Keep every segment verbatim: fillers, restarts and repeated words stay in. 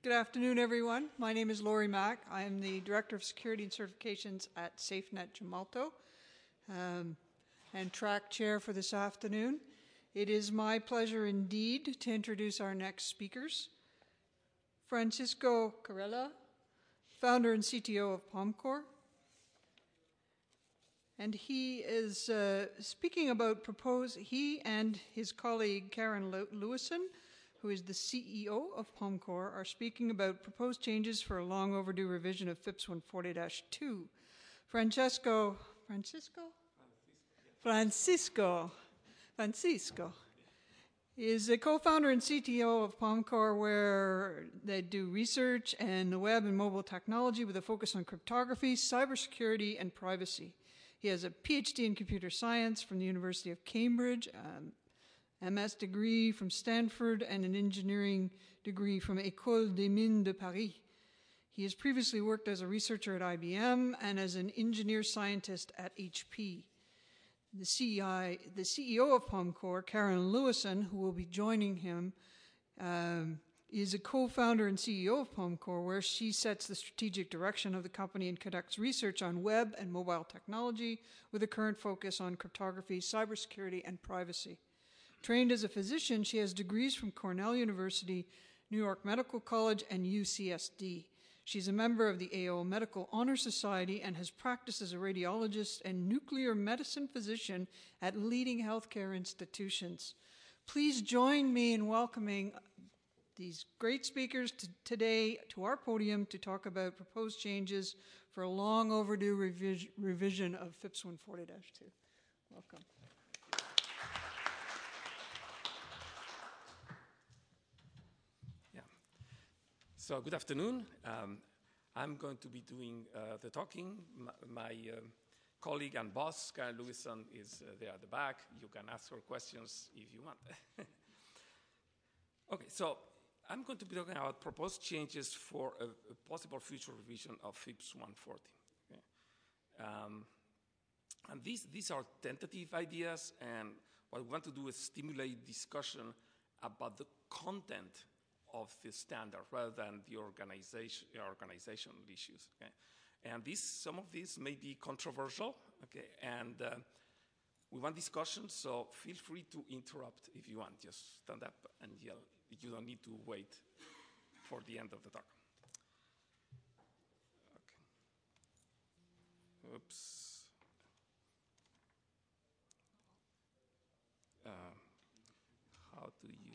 Good afternoon, everyone. My name is Laurie Mack. I am the Director of Security and Certifications at SafeNet Gemalto um, and track chair for this afternoon. It is my pleasure indeed to introduce our next speakers. Francisco Carella, founder and C T O of PalmCore. And he is uh, speaking about propose, he and his colleague Karen Lewison, who is the C E O of PalmCore, are speaking about proposed changes for a long overdue revision of FIPS one forty dash two. Francesco, Francisco? Francisco, Francisco is a co-founder and C T O of PalmCore, where they do research and the web and mobile technology with a focus on cryptography, cybersecurity, and privacy. He has a P H D in computer science from the University of Cambridge, um, M S degree from Stanford, and an engineering degree from École des Mines de Paris. He has previously worked as a researcher at I B M and as an engineer scientist at H P. The C E O, the C E O of PalmCore, Karen Lewison, who will be joining him, um, is a co-founder and C E O of PalmCore, where she sets the strategic direction of the company and conducts research on web and mobile technology with a current focus on cryptography, cybersecurity, and privacy. Trained as a physician, she has degrees from Cornell University, New York Medical College, and U C S D. She's a member of the A O Medical Honor Society and has practiced as a radiologist and nuclear medicine physician at leading healthcare institutions. Please join me in welcoming these great speakers to today to our podium to talk about proposed changes for a long overdue revis revision of FIPS one forty dash two. Welcome. So good afternoon. Um, I'm going to be doing uh, the talking. My, my um, colleague and boss, Karen Lewison, is uh, there at the back. You can ask her questions if you want. Okay, so I'm going to be talking about proposed changes for a, a possible future revision of FIPS one forty. Okay. Um, and these, these are tentative ideas, and what we want to do is stimulate discussion about the content of the standard rather than the organization, organizational issues. Okay? And these, some of these may be controversial, okay? And uh, we want discussion, so feel free to interrupt if you want. Just stand up and yell. You don't need to wait for the end of the talk. Okay. Oops. Uh, how do you...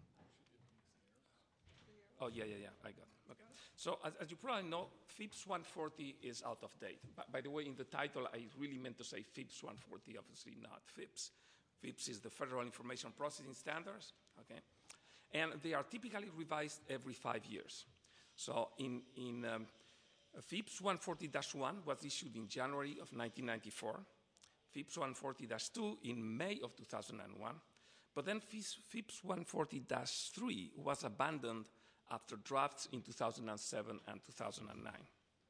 Oh, yeah, yeah, yeah, I got it. Okay. So as, as you probably know, FIPS one forty is out of date. But by the way, in the title, I really meant to say FIPS one forty, obviously not FIPS. FIPS is the Federal Information Processing Standards, okay? And they are typically revised every five years. So in, in um, FIPS one forty dash one was issued in January of nineteen ninety-four, FIPS one forty dash two in May of two thousand one, but then FIPS one forty dash three was abandoned after drafts in two thousand seven and two thousand nine.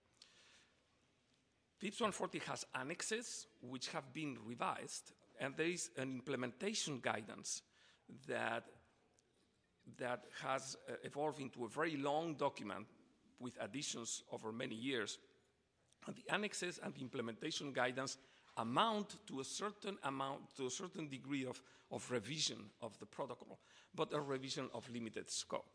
FIPS one forty has annexes which have been revised, and there is an implementation guidance that, that has uh, evolved into a very long document with additions over many years. And the annexes and the implementation guidance amount to a certain amount, to a certain degree of, of revision of the protocol, but a revision of limited scope.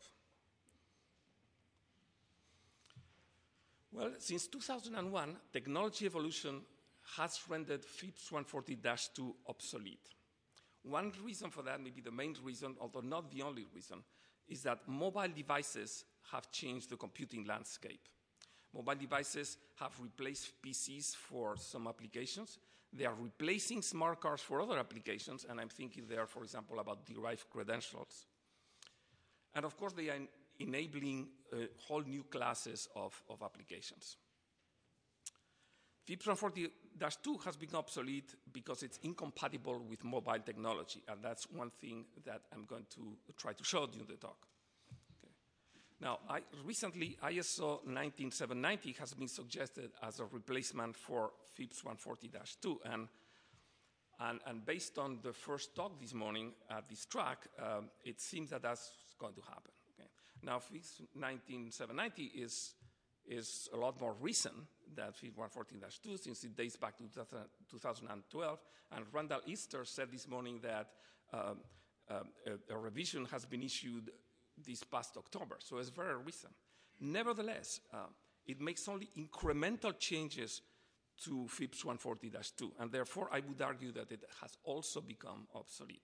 Well, since two thousand one, technology evolution has rendered FIPS one forty dash two obsolete. One reason for that, maybe the main reason, although not the only reason, is that mobile devices have changed the computing landscape. Mobile devices have replaced P Cs for some applications. They are replacing smart cards for other applications, and I'm thinking there, for example, about derived credentials. And of course, they are enabling uh, whole new classes of, of applications. FIPS one forty dash two has become obsolete because it's incompatible with mobile technology, and that's one thing that I'm going to try to show during the talk. Okay. Now, I, recently, I S O nineteen seven ninety has been suggested as a replacement for FIPS one forty dash two, and, and, and based on the first talk this morning at this track, um, it seems that that's going to happen. Now, FIPS nineteen seven ninety is, is a lot more recent than FIPS one fourteen dash two, since it dates back to two thousand twelve. And Randall Easter said this morning that um, um, a, a revision has been issued this past October, so it's very recent. Nevertheless, uh, it makes only incremental changes to FIPS one forty dash two, and therefore I would argue that it has also become obsolete.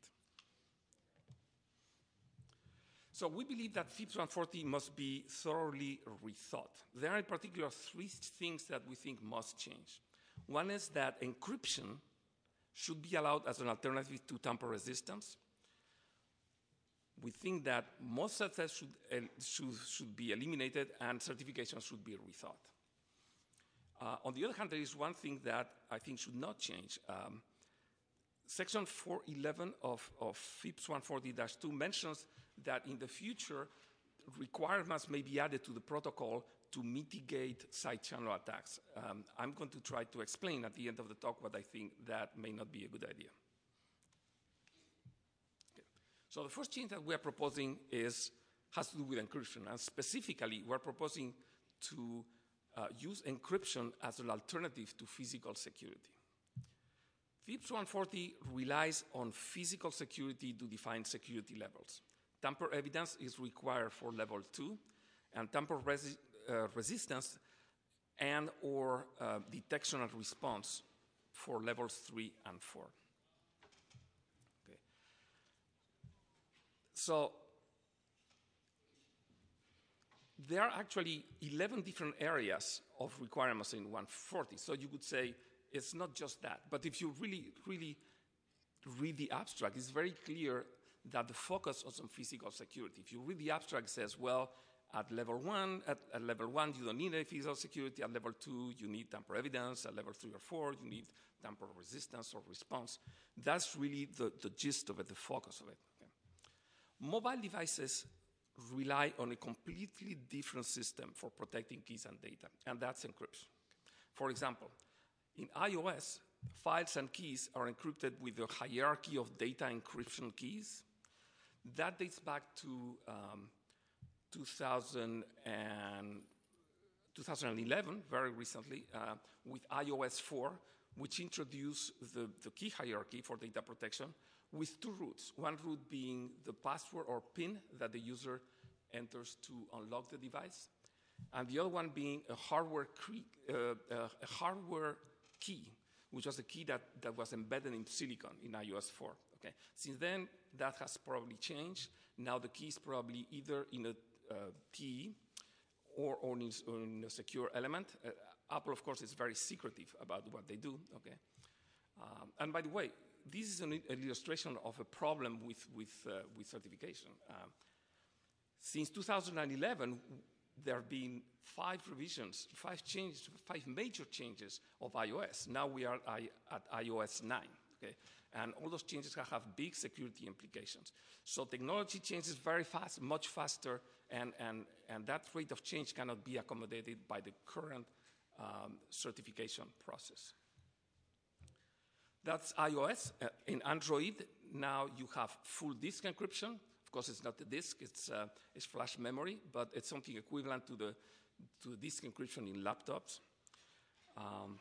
So we believe that FIPS one forty must be thoroughly rethought. There are in particular three things that we think must change. One is that encryption should be allowed as an alternative to tamper resistance. We think that most threats should, uh, should, should be eliminated and certification should be rethought. Uh, on the other hand, there is one thing that I think should not change. Um, Section four eleven of, of FIPS one forty dash two mentions that in the future, requirements may be added to the protocol to mitigate side channel attacks. Um, I'm going to try to explain at the end of the talk what I think that may not be a good idea. Okay. So the first change that we are proposing is, has to do with encryption, and specifically, we're proposing to uh, use encryption as an alternative to physical security. FIPS one forty relies on physical security to define security levels. Tamper evidence is required for level two, and tamper resi uh, resistance and or uh, detection and response for levels three and four. Okay. So there are actually eleven different areas of requirements in one forty. So you could say it's not just that. But if you really, really read the abstract, it's very clear that the focus is on physical security. If you read the abstract, it says, well, at level one, at, at level one, you don't need any physical security. At level two, you need tamper evidence. At level three or four, you need tamper resistance or response. That's really the, the gist of it, the focus of it. Okay. Mobile devices rely on a completely different system for protecting keys and data, and that's encryption. For example, in iOS, files and keys are encrypted with a hierarchy of data encryption keys. That dates back to um, two thousand eleven, very recently, uh, with i O S four, which introduced the, the key hierarchy for data protection with two routes. One route being the password or PIN that the user enters to unlock the device, and the other one being a hardware, uh, uh, a hardware key, which was a key that, that was embedded in silicon in i O S four. Okay. Since then, that has probably changed. Now the key is probably either in a uh, T E or, or, in, or in a secure element. Uh, Apple, of course, is very secretive about what they do. Okay. Um, and by the way, this is an, an illustration of a problem with, with, uh, with certification. Um, since two thousand eleven, there have been five revisions, five changes, five major changes of iOS. Now we are at i O S nine, okay? And all those changes have big security implications. So technology changes very fast, much faster, and, and, and that rate of change cannot be accommodated by the current um, certification process. That's iOS. Uh, in Android, now you have full disk encryption. Of course, it's not the disk, it's, uh, it's flash memory, but it's something equivalent to the to disk encryption in laptops. Um,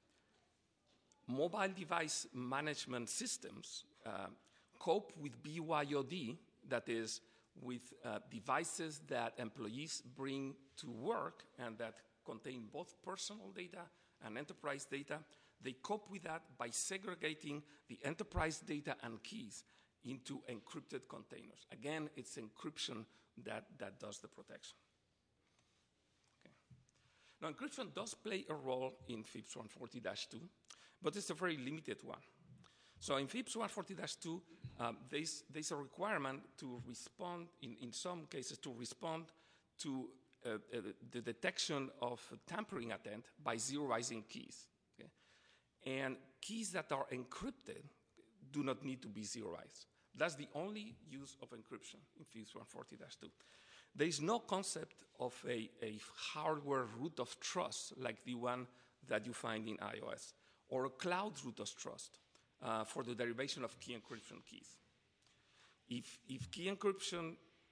mobile device management systems uh, cope with B Y O D, that is, with uh, devices that employees bring to work and that contain both personal data and enterprise data. They cope with that by segregating the enterprise data and keys into encrypted containers. Again, it's encryption that, that does the protection. Okay. Now, encryption does play a role in FIPS one forty dash two, but it's a very limited one. So in FIPS one forty dash two, um, there's, there's a requirement to respond, in, in some cases, to respond to uh, uh, the detection of tampering attempt by zeroizing keys. Okay? And keys that are encrypted do not need to be zeroized. That's the only use of encryption in FIPS one forty dash two. There is no concept of a, a hardware root of trust like the one that you find in iOS, or a cloud root of trust uh, for the derivation of key encryption keys. If, if key encryption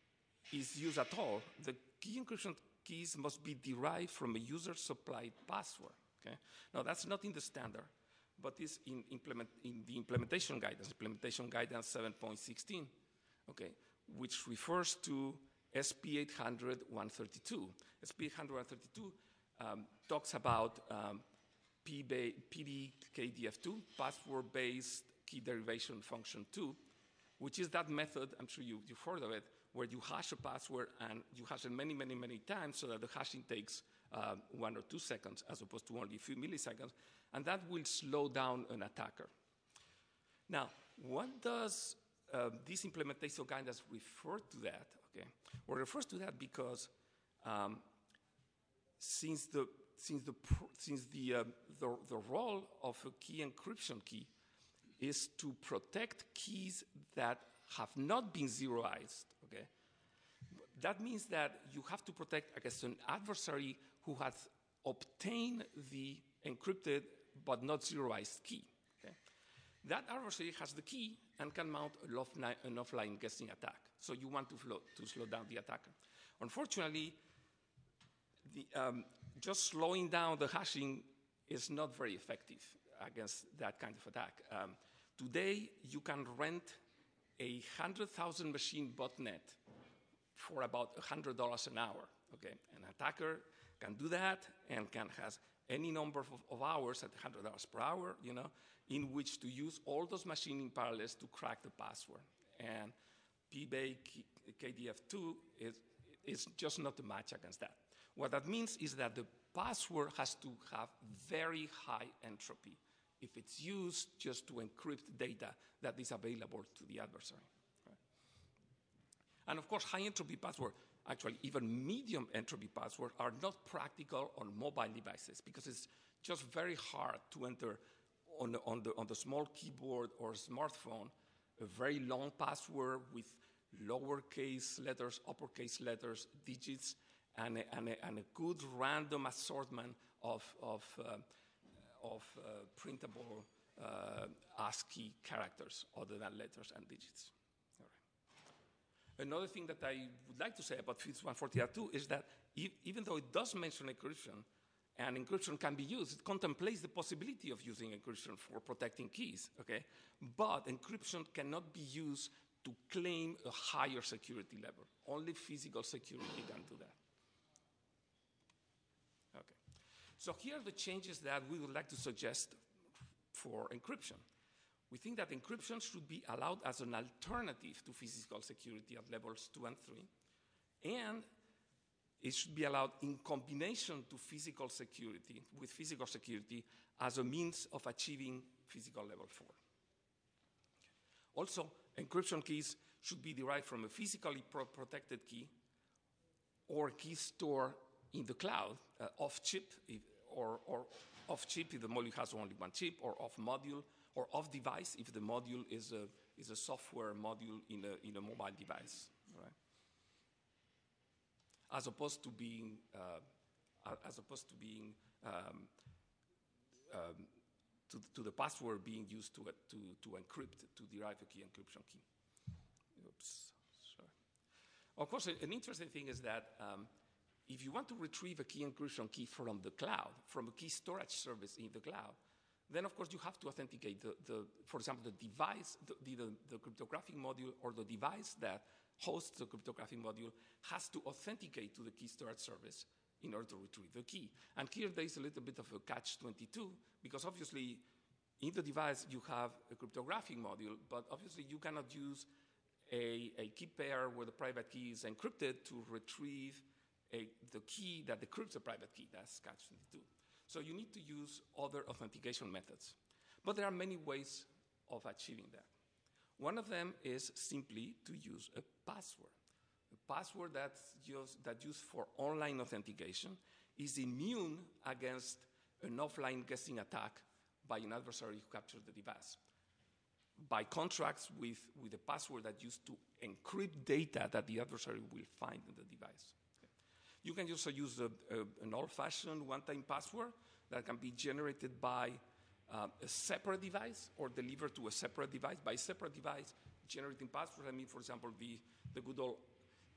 is used at all, the key encryption keys must be derived from a user-supplied password. Okay? Now, that's not in the standard, but is in, implement, in the implementation guidance, implementation guidance seven point sixteen, okay, which refers to S P eight hundred dash one thirty-two. S P eight hundred dash one thirty-two um, talks about um, P D K D F two, password-based key derivation function two, which is that method, I'm sure you, you've heard of it, where you hash a password and you hash it many, many, many times so that the hashing takes uh, one or two seconds as opposed to only a few milliseconds, and that will slow down an attacker. Now, what does uh, this implementation guidance refer to that? Okay, well, it refers to that because um, since the since the since the, uh, the the role of a key encryption key is to protect keys that have not been zeroized, okay? That means that you have to protect against an adversary who has obtained the encrypted but not zeroized key, okay? That adversary has the key and can mount an offline guessing attack. So you want to, flow, to slow down the attacker. Unfortunately, the, um, just slowing down the hashing is not very effective against that kind of attack. Um, today, you can rent a one hundred thousand machine botnet for about one hundred dollars an hour, okay? An attacker can do that and can has any number of, of hours at one hundred dollars per hour, you know, in which to use all those machines in parallel to crack the password. And P B K D F two is, is just not a match against that. What that means is that the password has to have very high entropy if it's used just to encrypt data that is available to the adversary. Right? And of course, high entropy password, actually even medium entropy password, are not practical on mobile devices because it's just very hard to enter on the, on the, on the small keyboard or smartphone a very long password with lowercase letters, uppercase letters, digits, and a, and a, and a good random assortment of, of, uh, of uh, printable uh, ASCII characters other than letters and digits. All right. Another thing that I would like to say about FIPS one forty dash two is that e even though it does mention encryption, and encryption can be used, it contemplates the possibility of using encryption for protecting keys, okay? But encryption cannot be used to claim a higher security level. Only physical security can do that. Okay. So here are the changes that we would like to suggest for encryption. We think that encryption should be allowed as an alternative to physical security at levels two and three, and it should be allowed in combination to physical security, with physical security as a means of achieving physical level four. Okay. Also, encryption keys should be derived from a physically pro protected key or key stored in the cloud, uh, off-chip, or, or off-chip if the module has only one chip, or off-module, or off-device if the module is a, is a software module in a, in a mobile device. Right? As opposed to being, uh, as opposed to being, um, um, to, to the password being used to, uh, to, to encrypt, to derive a key encryption key. Oops, sorry. Of course, an interesting thing is that um, if you want to retrieve a key encryption key from the cloud, from a key storage service in the cloud, then of course you have to authenticate the, the for example, the device, the, the, the cryptographic module or the device that hosts the cryptographic module has to authenticate to the key storage service in order to retrieve the key. And here there is a little bit of a catch twenty-two, because obviously in the device you have a cryptographic module, but obviously you cannot use a, a key pair where the private key is encrypted to retrieve a, the key that decrypts the private key. That's catch twenty-two. So you need to use other authentication methods. But there are many ways of achieving that. One of them is simply to use a password. A password that's used, that's used for online authentication is immune against an offline guessing attack by an adversary who captures the device. By contrast with, with a password that's used to encrypt data that the adversary will find in the device. Okay. You can also use a, a, an old-fashioned one-time password that can be generated by Uh, a separate device or delivered to a separate device. By separate device, generating passwords, I mean, for example, the, the good old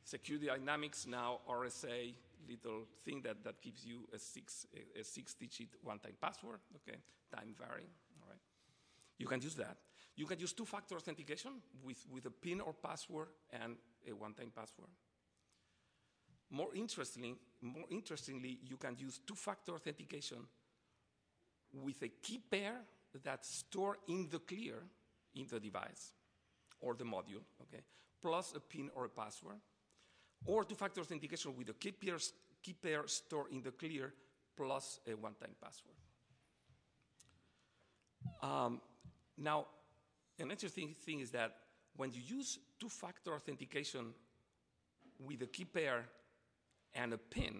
Security Dynamics now R S A, little thing that, that gives you a six a, a six digit one-time password, okay, time varying, all right. You can use that. You can use two-factor authentication with, with a PIN or password and a one-time password. More interestingly, more interestingly, you can use two-factor authentication with a key pair that's stored in the clear in the device or the module, okay, plus a PIN or a password, or two-factor authentication with a key pair, key pair stored in the clear plus a one-time password. Um, now, an interesting thing is that when you use two-factor authentication with a key pair and a PIN,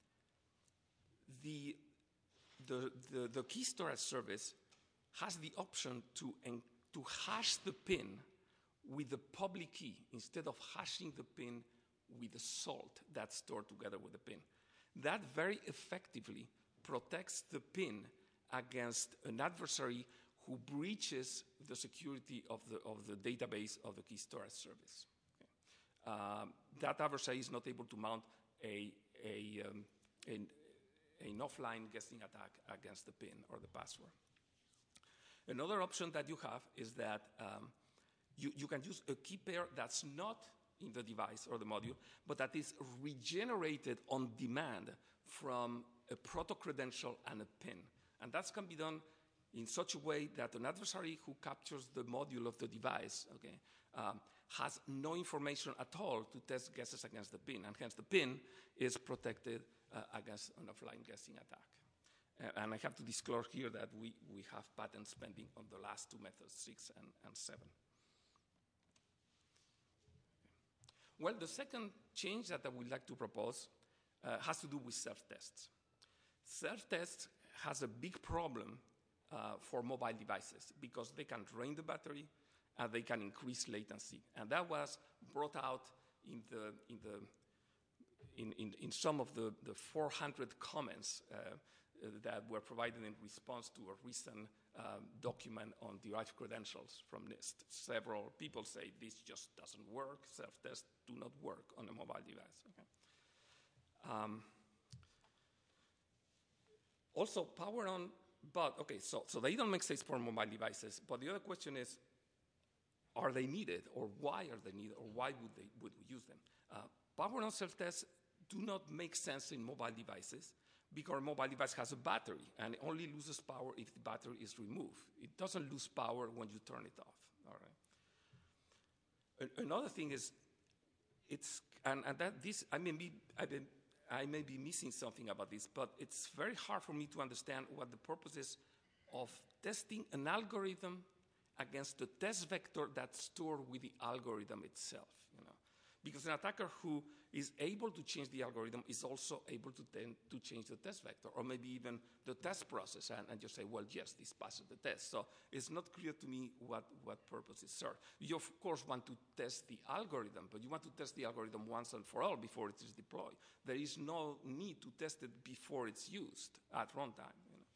the, the, the, the key storage service has the option to, en to hash the PIN with the public key instead of hashing the PIN with the salt that's stored together with the PIN. That very effectively protects the PIN against an adversary who breaches the security of the, of the database of the key storage service. Okay. Um, that adversary is not able to mount a, a, um, an, an offline guessing attack against the PIN or the password. Another option that you have is that um, you, you can use a key pair that's not in the device or the module, but that is regenerated on demand from a proto-credential and a PIN. And that can be done in such a way that an adversary who captures the module of the device, okay, um, has no information at all to test guesses against the PIN, and hence the PIN is protected uh, against an offline guessing attack. Uh, and I have to disclose here that we, we have patents pending on the last two methods, six and, and seven. Well, the second change that I would like to propose uh, has to do with self-tests. Self-tests has a big problem uh, for mobile devices because they can drain the battery and they can increase latency. And that was brought out in, the, in, the, in, in, in some of the, the four hundred comments uh, uh, that were provided in response to a recent um, document on derived credentials from NIST. Several people say this just doesn't work. Self-tests do not work on a mobile device. Okay. Um, also, power on, but okay, so, so they don't make sense for mobile devices, but the other question is, are they needed, or why are they needed, or why would, they, would we use them? Uh, power on self-tests do not make sense in mobile devices because a mobile device has a battery and it only loses power if the battery is removed. It doesn't lose power when you turn it off, all right? Another thing is, it's, and, and that this, I may, be, I, may, I may be missing something about this, but it's very hard for me to understand what the purpose is of testing an algorithm against the test vector that's stored with the algorithm itself, you know? Because an attacker who is able to change the algorithm is also able to, tend to change the test vector, or maybe even the test process, and, and just say, well, yes, this passes the test. So it's not clear to me what, what purpose is served. You, of course, want to test the algorithm, but you want to test the algorithm once and for all before it is deployed. There is no need to test it before it's used at runtime.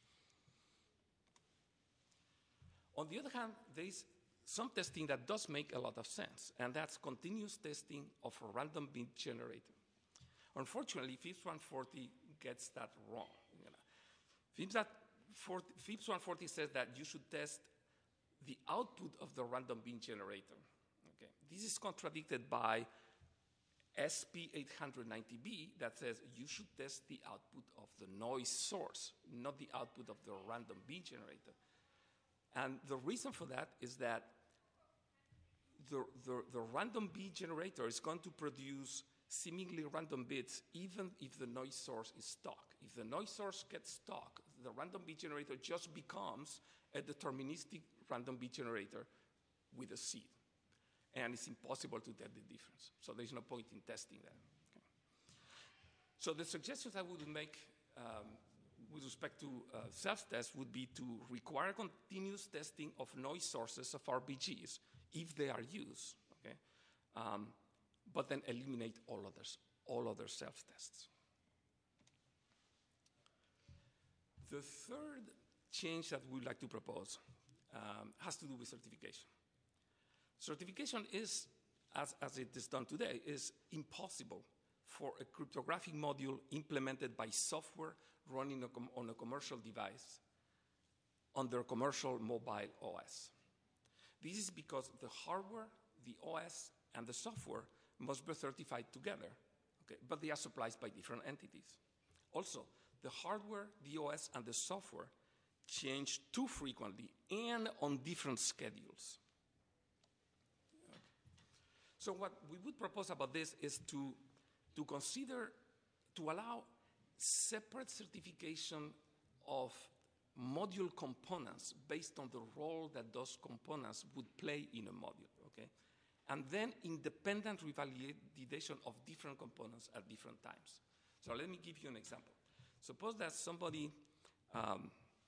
On the other hand, there is some testing that does make a lot of sense, and that's continuous testing of a random bit generator. Unfortunately, FIPS one forty gets that wrong. You know. FIPS one forty says that you should test the output of the random bit generator. Okay. This is contradicted by S P eight ninety B that says you should test the output of the noise source, not the output of the random bit generator. And the reason for that is that the, the, the random bit generator is going to produce seemingly random bits even if the noise source is stuck. If the noise source gets stuck, the random bit generator just becomes a deterministic random bit generator with a seed. And it's impossible to tell the difference. So there's no point in testing that. Okay. So the suggestions I would make um, with respect to uh, self-tests would be to require continuous testing of noise sources of R B Gs if they are used, okay? Um, but then eliminate all others, all other self-tests. The third change that we would like to propose um, has to do with certification. Certification is as, as it is done today, is impossible for a cryptographic module implemented by software running a com on a commercial device under a commercial mobile O S. This is because the hardware, the O S, and the software must be certified together, okay? But they are supplied by different entities. Also, the hardware, the O S, and the software change too frequently and on different schedules. So what we would propose about this is to, to consider, to allow separate certification of module components based on the role that those components would play in a module, okay? And then independent revalidation of different components at different times. So let me give you an example. Suppose that somebody, um,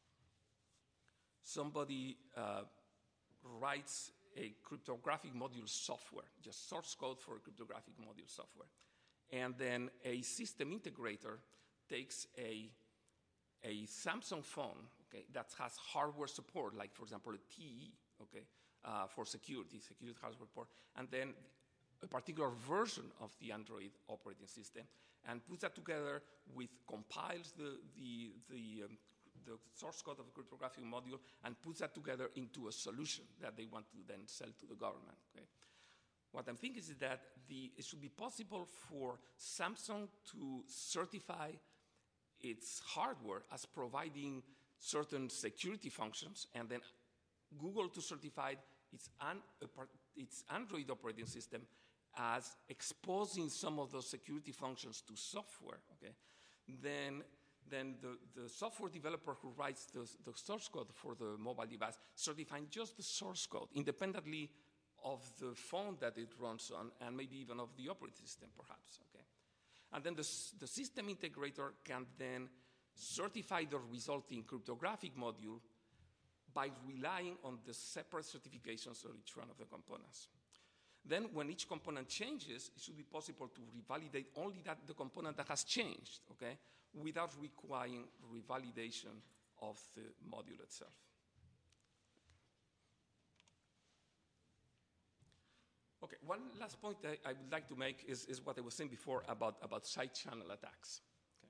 somebody uh, writes a cryptographic module software, just source code for a cryptographic module software. And then a system integrator takes a, a Samsung phone, okay, that has hardware support, like, for example, a T E, okay, uh, for security, security hardware support, and then a particular version of the Android operating system, and puts that together with, compiles the, the, the, um, the source code of the cryptographic module, and puts that together into a solution that they want to then sell to the government, okay? What I'm thinking is that the, it should be possible for Samsung to certify its hardware as providing certain security functions, and then Google to certify its, an, its Android operating system as exposing some of those security functions to software, okay? Then, then the, the software developer who writes the, the source code for the mobile device certifying just the source code independently of the phone that it runs on, and maybe even of the operating system, perhaps, okay? And then the, the system integrator can then certify the resulting cryptographic module by relying on the separate certifications of each one of the components. Then when each component changes, it should be possible to revalidate only that the component that has changed, okay, without requiring revalidation of the module itself. Okay, one last point that I would like to make is, is what I was saying before about, about side channel attacks.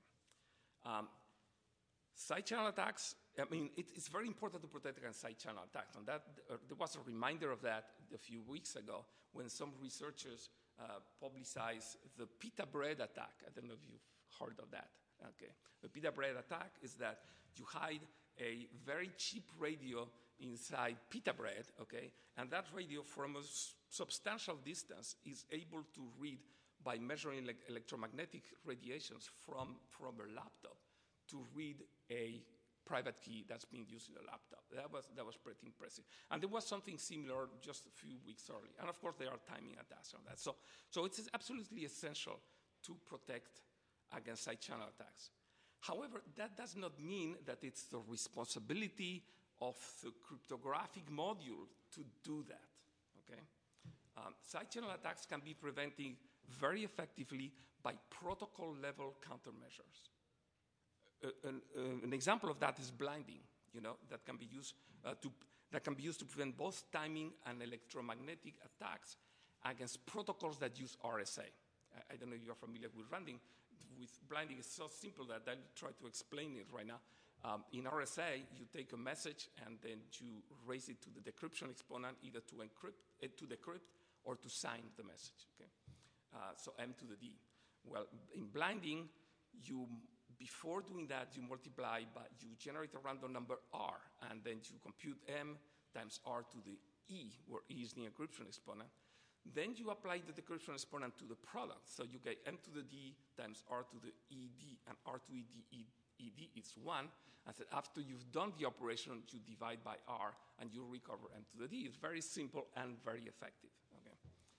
Okay. Um, side channel attacks, I mean, it, it's very important to protect against side channel attacks. And that, uh, there was a reminder of that a few weeks ago when some researchers uh, publicized the pita bread attack. I don't know if you've heard of that. Okay. The pita bread attack is that you hide a very cheap radio inside pita bread, okay, and that radio from a substantial distance is able to read by measuring like electromagnetic radiations from, from a laptop to read a private key that's being used in a laptop. That was, that was pretty impressive. And there was something similar just a few weeks early. And of course, there are timing attacks on that. So, so it's absolutely essential to protect against side channel attacks. However, that does not mean that it's the responsibility of the cryptographic module to do that, okay? Um, side channel attacks can be prevented very effectively by protocol-level countermeasures. Uh, an, uh, an example of that is blinding, you know, that can be used uh, to that can be used to prevent both timing and electromagnetic attacks against protocols that use R S A. I, I don't know if you're familiar with blinding. With blinding, it's so simple that I'll try to explain it right now. Um, in R S A, you take a message and then you raise it to the decryption exponent, either to encrypt, uh, to decrypt, or to sign the message. Okay, uh, so M to the D. Well, in blinding, you before doing that, you multiply by you generate a random number R, and then you compute M times R to the E, where E is the encryption exponent. Then you apply the decryption exponent to the product, so you get M to the D times R to the E D, and R to E D E. E D is one, and so after you've done the operation, you divide by R, and you recover M to the D. It's very simple and very effective, okay?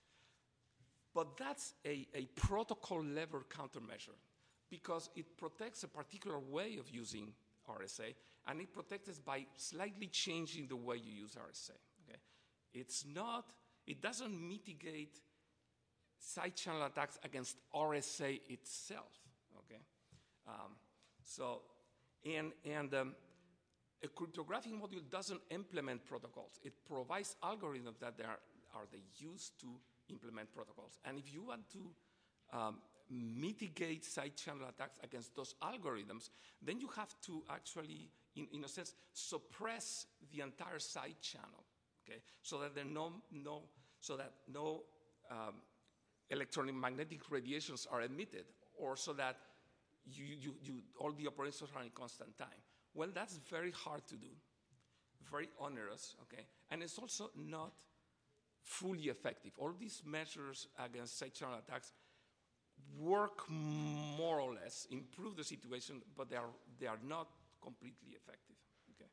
But that's a, a protocol-level countermeasure because it protects a particular way of using R S A, and it protects us by slightly changing the way you use R S A, okay? It's not, it doesn't mitigate side channel attacks against R S A itself, okay? Um, So, and, and um, a cryptographic module doesn't implement protocols. It provides algorithms that are, are they used to implement protocols. And if you want to um, mitigate side channel attacks against those algorithms, then you have to actually, in, in a sense, suppress the entire side channel, okay? So that there no, no, so that no um, electromagnetic radiations are emitted, or so that you, you, you, all the operations are in constant time. Well, that's very hard to do, very onerous, okay? And it's also not fully effective. All these measures against side channel attacks work more or less, improve the situation, but they are, they are not completely effective, okay?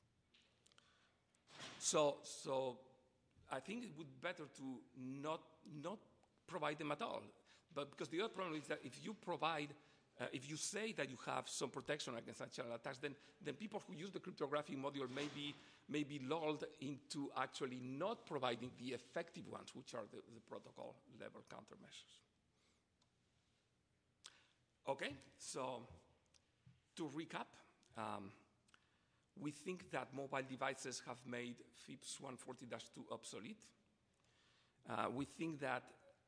So, so I think it would be better to not, not provide them at all. But because the other problem is that if you provide, uh, if you say that you have some protection against side channel attacks, then, then people who use the cryptography module may be, may be lulled into actually not providing the effective ones, which are the, the protocol level countermeasures. Okay, so to recap, um, we think that mobile devices have made FIPS one forty dash two obsolete. Uh, we think that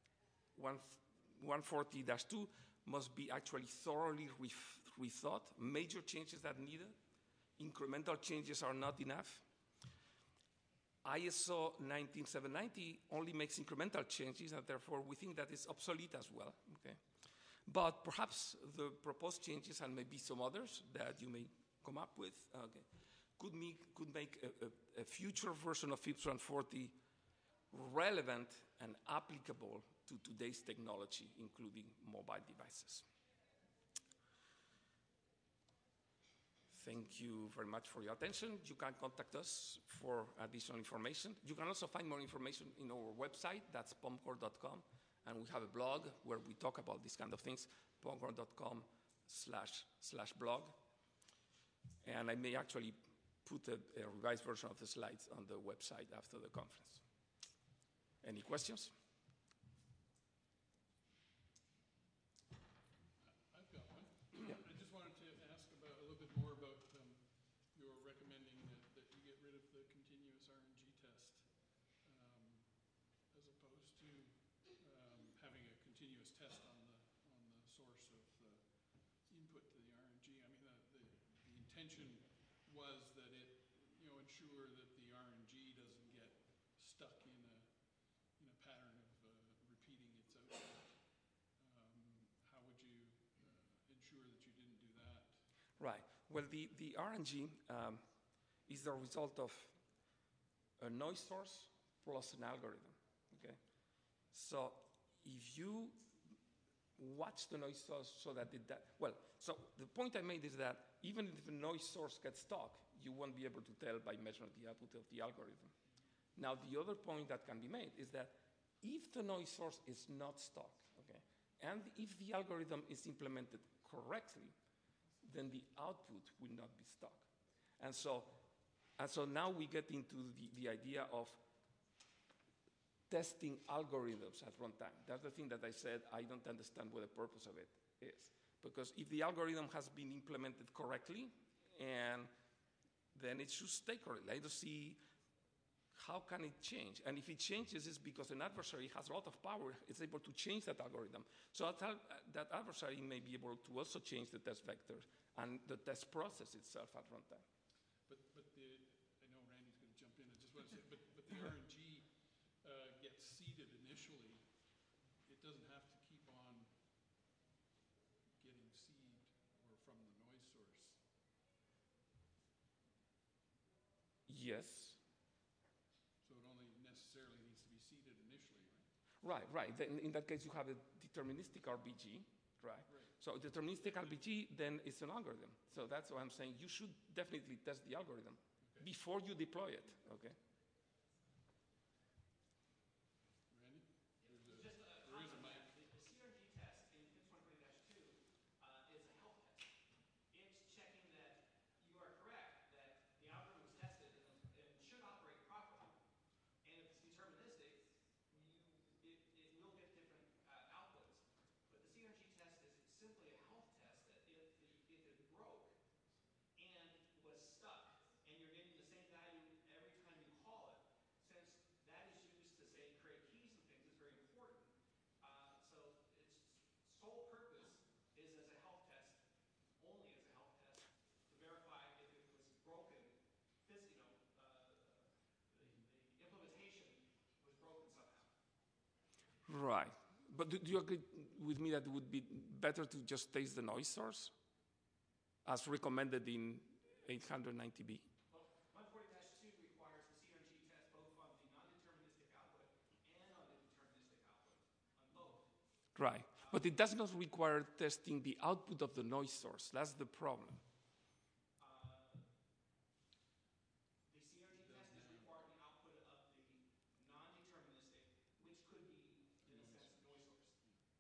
one forty dash two must be actually thoroughly rethought. Major changes are needed. Incremental changes are not enough. I S O nineteen seven ninety only makes incremental changes, and therefore we think that it's obsolete as well. Okay? But perhaps the proposed changes, and maybe some others that you may come up with, okay, could make, could make a, a, a future version of FIPS one forty relevant and applicable to today's technology, including mobile devices. Thank you very much for your attention. You can contact us for additional information. You can also find more information in our website, that's pomcore dot com, and we have a blog where we talk about these kind of things, pomcore dot com slash slash blog. And I may actually put a, a revised version of the slides on the website after the conference. Any questions? I've got one. Yeah. I just wanted to ask about a little bit more about um, your recommending that, that you get rid of the continuous R N G test um, as opposed to um, having a continuous test on the on the source of the input to the R N G. I mean, the, the, the intention was that it, you know, ensure that the R N G doesn't get stuck in a in a pattern of uh, repeating its output. Um, how would you uh, ensure that you didn't do that? Right. Well, the, the R N G um, is the result of a noise source plus an algorithm, okay? So if you watch the noise source so that it, that, well, so the point I made is that even if the noise source gets stuck, you won't be able to tell by measuring the output of the algorithm. Now, the other point that can be made is that if the noise source is not stuck, okay, and if the algorithm is implemented correctly, then the output will not be stuck. And so, and so now we get into the, the idea of testing algorithms at runtime. That's the thing that I said I don't understand what the purpose of it is. Because if the algorithm has been implemented correctly, and then it should stay correctly. I don't see how can it change? And if it changes, it's because an adversary has a lot of power. It's able to change that algorithm. So that, that adversary may be able to also change the test vector and the test process itself at runtime. But, but the, I know Randy's going to jump in. I just want to say, but, but the R N G uh, gets seeded initially. It doesn't have to keep on getting seed or from the noise source. Yes. Right, right. Then in that case, you have a deterministic R B G, right? right? So deterministic R B G then is an algorithm. So that's why I'm saying you should definitely test the algorithm okay. before you deploy it, okay? Randy? There's a, Just a there is a mic. The, the C R G test in FIPS one forty dash two uh, is a health test. It's checking that you are correct, that the algorithm was tested and, and should operate properly. And if it's deterministic, simply a health test that if, the, if it broke and was stuck and you're getting the same value every time you But do, do you agree with me that it would be better to just test the noise source as recommended in eight ninety B? Well, one forty dash two requires the C R G test both on the non-deterministic output and on the deterministic output, on both. Right. But it does not require testing the output of the noise source. That's the problem. Uh, the C R G test is required the output of the non-deterministic, which could be, in a sense, noise source.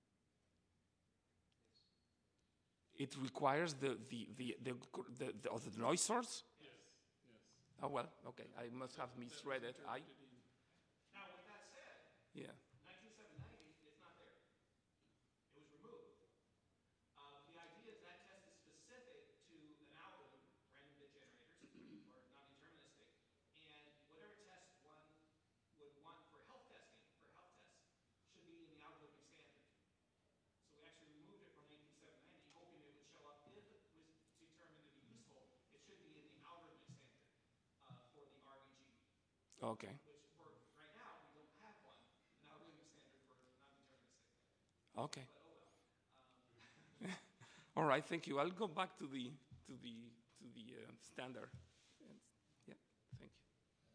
It requires the the the the, the, the, of the noise source. Yes, yes. Oh well, okay. I must have misread it. I Now, with that said, yeah. nineteen seven ninety, it's not there. It was removed. Uh, the idea is that test is specific to an algorithm, random bit generators, or non-deterministic, and whatever test one would want for health testing, for health tests, should be in the algorithmic standard. So we actually removed it from nineteen seven ninety, hoping it would show up if it was determined to be useful. It should be in the algorithmic standard uh, for the R B G. Okay. Which for right now we don't have one, an algorithmic standard for non-deterministic. Okay. But oh well. Um, All right. Thank you. I'll go back to the to the to the uh, standard. And, yeah. Thank you.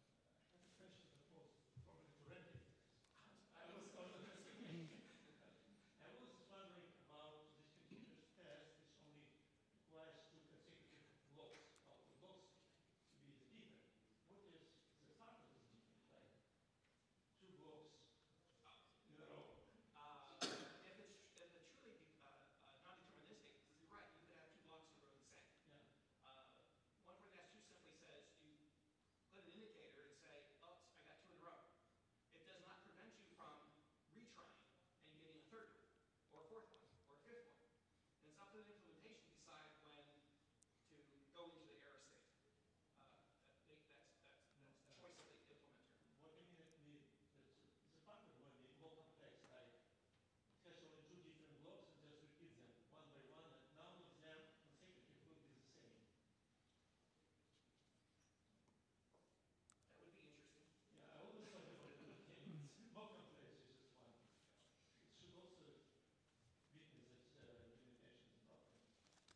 I was wondering about this continuous test, which only requires two consecutive blocks, output blocks to be the different. What is the start of this different, like two blocks in a row? uh, if it's if it's truly de- uh, uh, non-deterministic, you're right. You could have two blocks in a row the same. Yeah. Uh, one forty dash two simply says you put an indicator and say, "Oops, I got two in a row." It does not prevent you from retrying and getting a third one, or a fourth one, or a fifth one. And it's up to the implementation to decide when to go into the error state. Uh, that, they, that's that's that's the choice of the implementer. What do you mean the, the, the pattern when the block complex, like it has only two different blocks and just repeat them one by one, and none of them consecutive will be the same. That would be interesting. Yeah, I always thought about it. Okay, it's more complex, it's just one. It should also witness its uh, limitations and problems.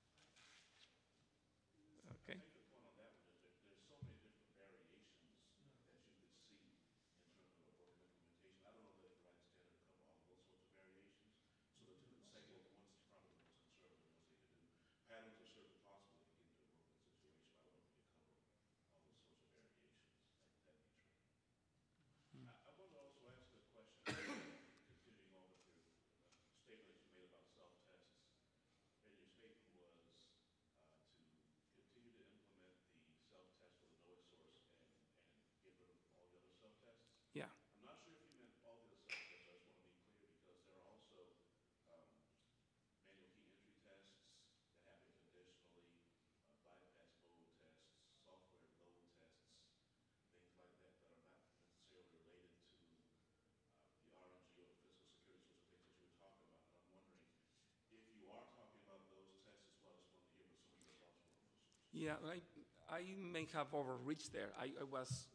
Okay. I think the point on that one is that there's so many different variations that you could see in terms of a program implementation. I don't know that the right standard to cover all of those sorts of variations. So the two consecutive ones is probably the most conservative ones they could do. Patterns are certainly possible if you get into a working situation. I don't know if you cover all those sorts of variations. That, that'd be true. I, I want to also ask a question, continuing on with your uh, statement that you made about self-tests. And your statement was uh, to continue to implement the self-test for the noise source and, and get rid of all the other self-tests. Yeah. I'm not sure if you meant all the other self-tests. I just want to be clear because there are also um, manual key entry tests that happen conditionally, uh, bypass mode tests, software load tests, things like that that are not necessarily related to uh, the R N G or the physical security sorts of things that you were talking about. And I'm wondering if you are talking about those tests as well, I just wanted to hear what some of your thoughts were on those. Yeah. I I may have overreached there. I, I was.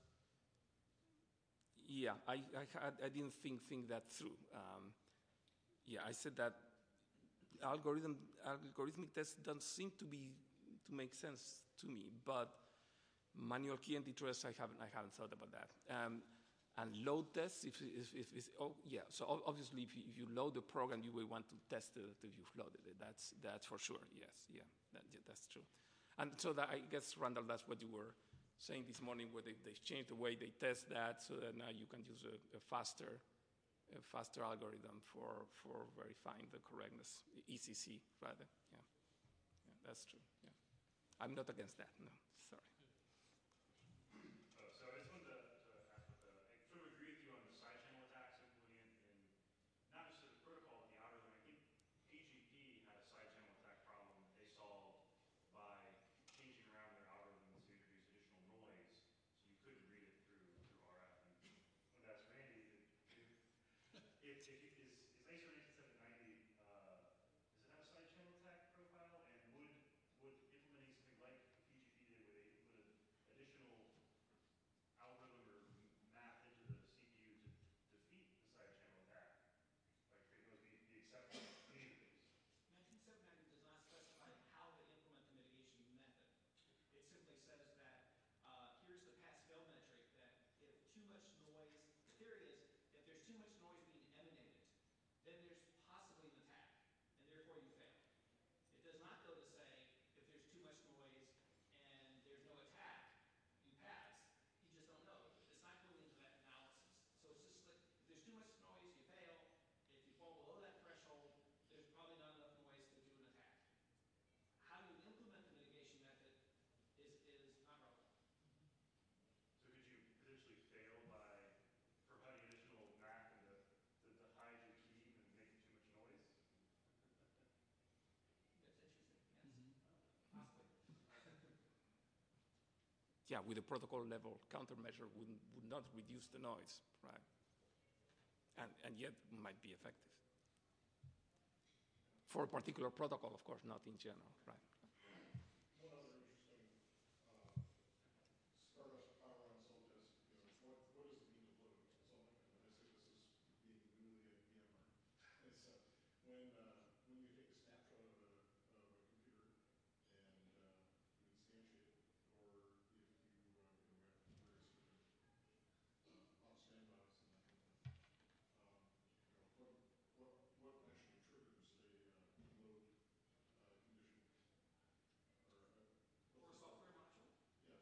Yeah. I I, had, I didn't think think that through. Um, yeah. I said that algorithm algorithmic tests don't seem to be to make sense to me, but manual key entry tests, I haven't I haven't thought about that. Um, and load tests, if, if, if it's, oh yeah, so ob- obviously if you, if you load the program, you will want to test it if you've loaded it. That's that's for sure. Yes, yeah, that, yeah that's true. And so that I guess Randall, that's what you were saying this morning, where they, they changed the way they test that, so that now you can use a, a faster a faster algorithm for for verifying the correctness, E C C rather. Yeah, yeah, that's true. Yeah, I'm not against that. No, sorry. Uh, so I just wanted to, to ask about the, I sort of agree with you on the side channel attacks and putting it in, not just the protocol, but the algorithm. I think A G P had a side channel attack problem that they solved by changing around their algorithm to introduce additional noise, so you couldn't read it through through R F. And I wanted to ask Randy, if, if you, is, is I S O nineteen seven ninety, uh, does it have a side channel attack profile, and would would implementing something like P G P did, where they input a yeah, with a protocol level countermeasure would, would not reduce the noise, right? And, and yet might be effective. For a particular protocol, of course, not in general, right? One other interesting uh, Stardust power on cell test, you know, what, what does it mean to load? So like, I say this is being newly at VMware. It's uh, when, uh, when you take a snapshot of a, of a computer and uh, you instantiate it, or if you, uh, you know, we have various sort of uh, off standbys and that kind of thing. Um, you know, what, what, what actually triggers a uh, load uh, condition? Or, uh, For a software module, yeah.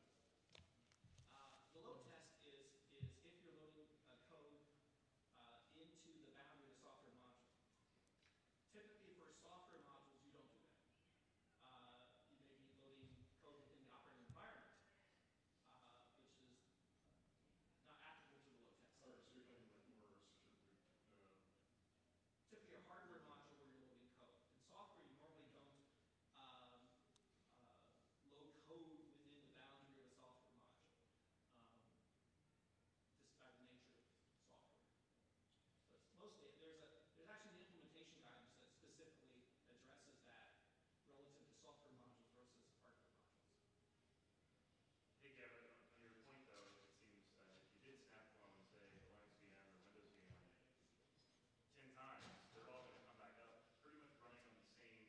uh, the load test is, is if you're loading a code uh, into the boundary of the software module. Typically for software modules, you don't do that. Uh, you may be loading code within the operating environment, uh, which is not applicable to the load test. All right, so you're talking like more specifically, uh, Typically a hardware module where you're loading code. In software, you normally don't um, uh, load code within the boundary of a software module, um, just by the nature of software. So it's mostly, there's, a, there's actually an implementation guidance that specifically addresses that relative to software modules versus hardware modules. Hey, Kevin, on on your point though, it seems uh, if you did snap clone, say, Linux V M or Windows V M, ten times, they're all going to come back up pretty much running on the same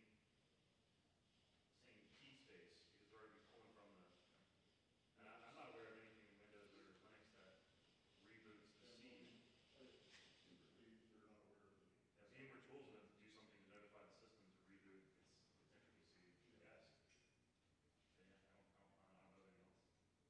same key space because they're already pulling from the, and I, I'm not aware of anything in Windows or Linux that reboots the yeah, C. well, I- typically you're not aware of the, If VMware tools them to do something to notify the system to reboot its, its intricacy, yes. But yeah, I don't, I don't, I don't know of anything else.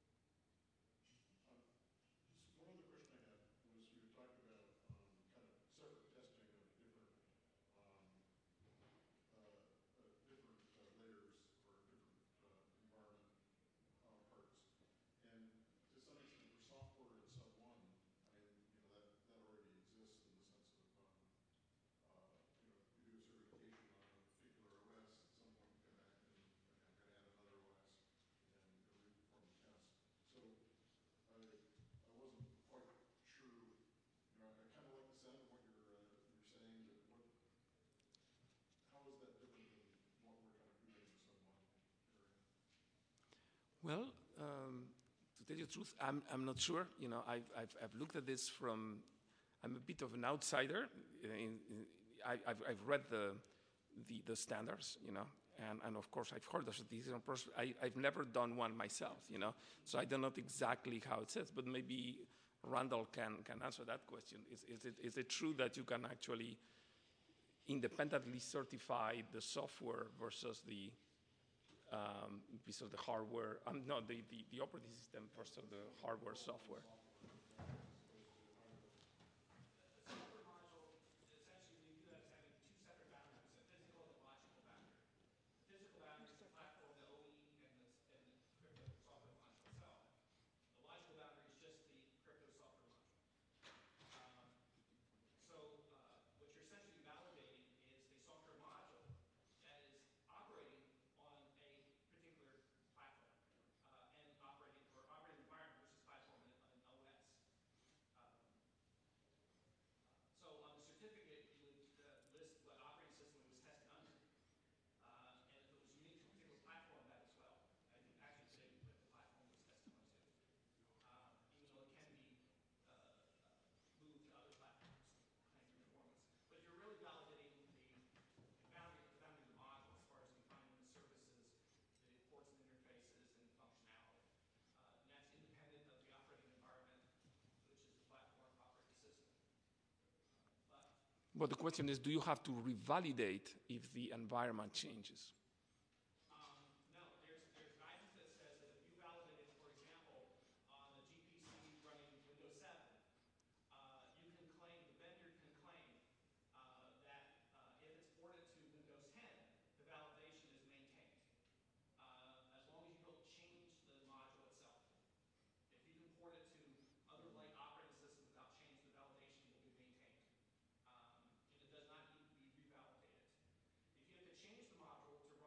um, just one other question I had was you talked about um, kind of separate testing of different um, uh, uh, different uh, layers or different uh, environment uh, parts. And to some extent for software in sub one, I mean, you know, that, that already exists in the sense of, um, uh, you know, you do a certification on a particular O S, at some point you come back and, okay, I'm going to add another O S and you know, perform the test. So I, I wasn't quite sure, you know, I kind of like the sound of what you're, uh, you're saying, but what, how is that different than what we're kind of doing in sub one area? Well, um, to tell you the truth, I'm, I'm not sure. You know, I've, I've, I've looked at this from, I'm a bit of an outsider. In, in, I, I've, I've read the, the, the standards, you know, and, and of course I've heard of this. I, I've never done one myself, you know, so I don't know exactly how it says, but maybe Randall can, can answer that question. Is, is, it, is it true that you can actually independently certify the software versus the um, piece of the hardware, um, no, the, the, the operating system versus the hardware software? The software module, essentially we view that as having two separate boundaries, a physical and a logical boundary. The physical boundary is the platform, the O E, and the, and the crypto software module itself. The logical boundary is just the crypto software module. Um, so uh, what you're essentially validating is the software module that is operating on a particular platform uh, and operating or operating environment, which is platform and an O S. Um, So on the certificate, you would uh, list what operating system it was tested under. Uh, and if it was unique to a particular platform, that as well. I think actually today we put the platform it was tested on too. Um, even though it can be uh, uh, moved to other platforms, depending on performance. But you're really validating the, the boundary, the boundary of the module as far as defining the services, the ports and interfaces, and functionality. Uh, and that's independent of the operating environment, which is the platform operating system. But But the question is, do you have to revalidate if the environment changes? um, no, there's there's guidance that says that if you validated, for example, on the G P C running Windows seven, uh, you can claim, the vendor can claim uh, that uh, if it's ported to Windows ten, the validation is maintained, uh, as long as you don't change the module itself. If you can port it to other like operating systems without change, the validation will be maintained. Um, and it does not need to be revalidated. If you have to change the module to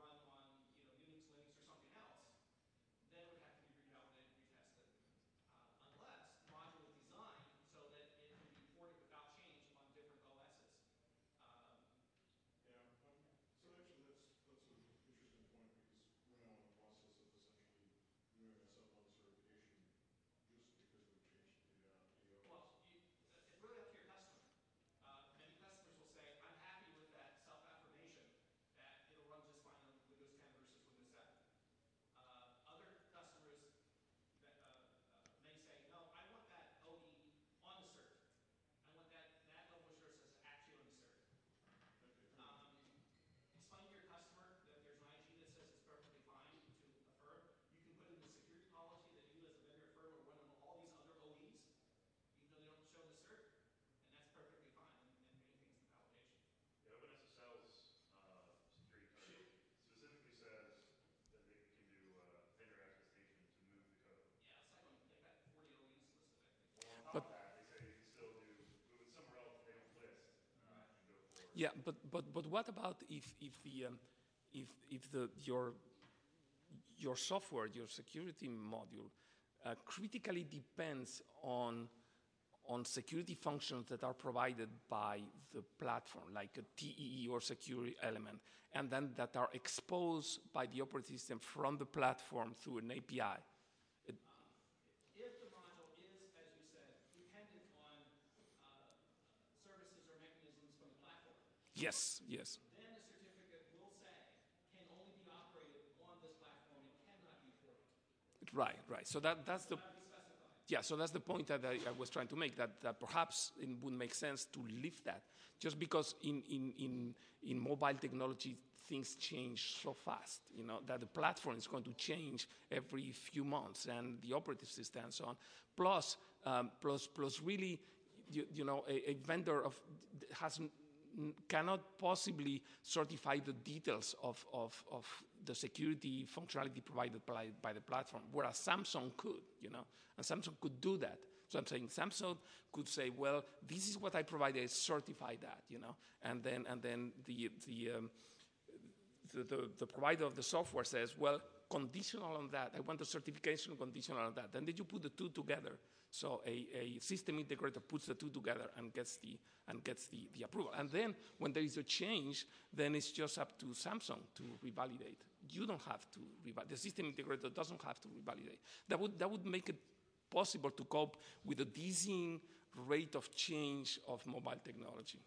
Yeah, but but but what about if if the um, if if the your your software, your security module, uh, critically depends on on security functions that are provided by the platform, like a T E E or security element, and then that are exposed by the operating system from the platform through an A P I. It, If the module is, as you said, dependent on uh, services or mechanisms from the platform, yes, yes. then the certificate will say can only be operated on this platform. It cannot be ported. Right, right. So that that's the yeah. So that's the point that I, I was trying to make. That, that perhaps it would make sense to leave that, just because in in in in mobile technology things change so fast. You know that the platform is going to change every few months, and the operating system and so on. Plus, um, plus, plus, really, you, you know, a, a vendor of has. cannot possibly certify the details of, of, of the security functionality provided by, by the platform, whereas Samsung could, you know, and Samsung could do that. So I'm saying Samsung could say, well, this is what I provided, I certify that, you know, and then and then the the, um, the the the provider of the software says, well, conditional on that, I want the certification conditional on that. And then you put the two together. So a, a system integrator puts the two together and gets the and gets the, the approval. And then when there is a change, then it's just up to Samsung to revalidate. You don't have to revalidate. The system integrator doesn't have to revalidate. That would that would make it possible to cope with the dizzying rate of change of mobile technology.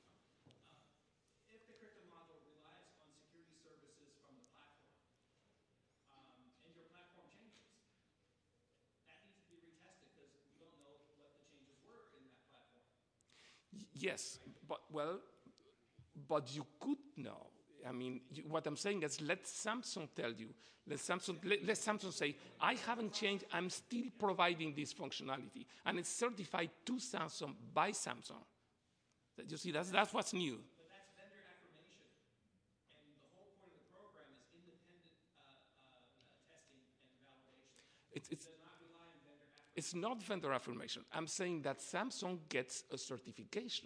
If the crypto module relies on security services from the platform, um, and your platform changes, that needs to be retested because we don't know what the changes were in that platform. Yes, but well, but you could know. I mean, you, what I'm saying is, let Samsung tell you. Let Samsung let, let Samsung say, I haven't changed. I'm still providing this functionality, and it's certified to Samsung by Samsung. You see, that's that's what's new. But that's vendor affirmation, and the whole point of the program is independent uh, uh, testing and validation. It's, it's, It does not rely on vendor affirmation. it's not vendor affirmation. I'm saying that Samsung gets a certification.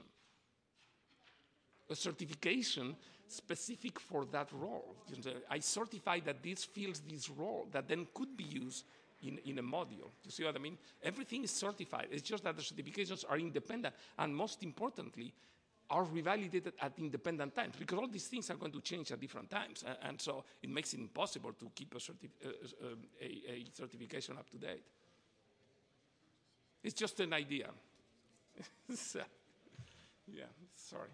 A certification specific for that role. You know, I certify that this fills this role that then could be used in, in a module. You see what I mean? Everything is certified. It's just that the certifications are independent and, most importantly, are revalidated at independent times, because all these things are going to change at different times. And, and so it makes it impossible to keep a, certi uh, uh, a, a certification up to date. It's just an idea. So, yeah, sorry.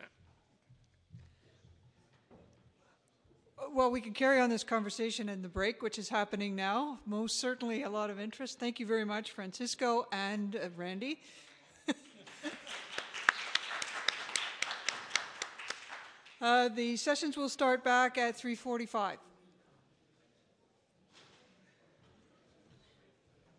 Well, we can carry on this conversation in the break, which is happening now. Most certainly a lot of interest. Thank you very much, Francisco and uh, Randy. uh, the sessions will start back at three forty-five.